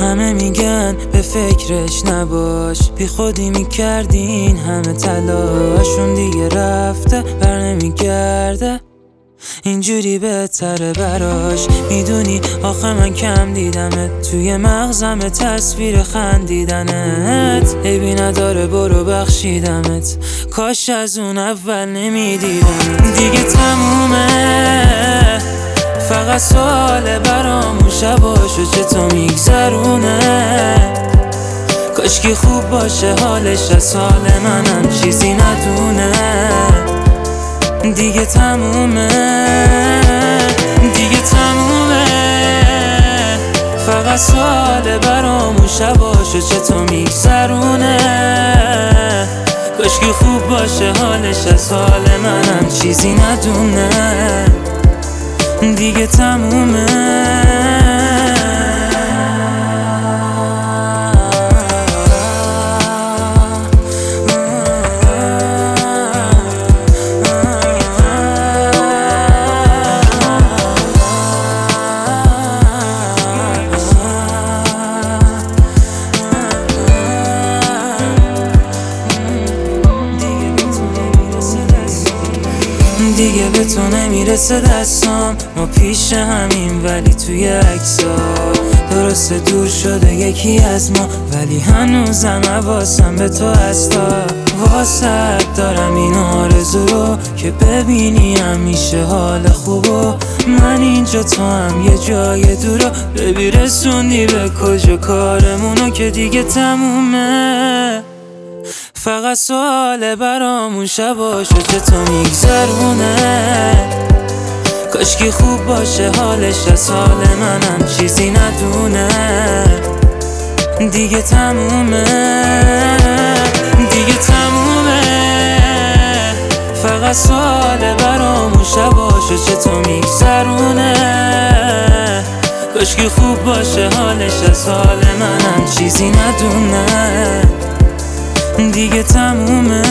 همه میگن به فکرش نباش، بی خودی میکردین همه تلاشون دیگه رفته بر نمیگرده، اینجوری بهتره براش. میدونی آخه من کم دیدمت، توی مغزم تصویر خندیدنت عیبی نداره برو بخشیدمت، کاش از اون اول نمیدیدمت. دیگه تمومه فقط سوال برامون شباشو چطور میگذرونه، کاش که خوب باشه حالش از حال منم چیزی ندونه. دیگه تمومه دیگه تمومه فقط سوال برامون شباشو چطور میگذرونه، کاش که خوب باشه حالش از حال منم چیزی ندونه. دیگه تمومه دیگه به تو نمیرسه دستام، ما پیش همین ولی توی عکس‌ها درسته دور شده یکی از ما، ولی هنوزم حواسم به تو هستا. واسه دارم این آرزو رو که ببینی همیشه حال خوبو، من اینجا تو هم یه جای دورو، ببی رسوندی به کجا کارمونو که دیگه تمومه. فقط سوال برامون شباشو چطور میگذرونه، کاش که خوب باشه حالش از حال منم چیزی ندونه. دیگه تمومه دیگه تمومه فقط سوال برامون شباشو چطور میگذرونه، کاش که خوب باشه حالش از حال منم چیزی ندونه. دیگه تمومه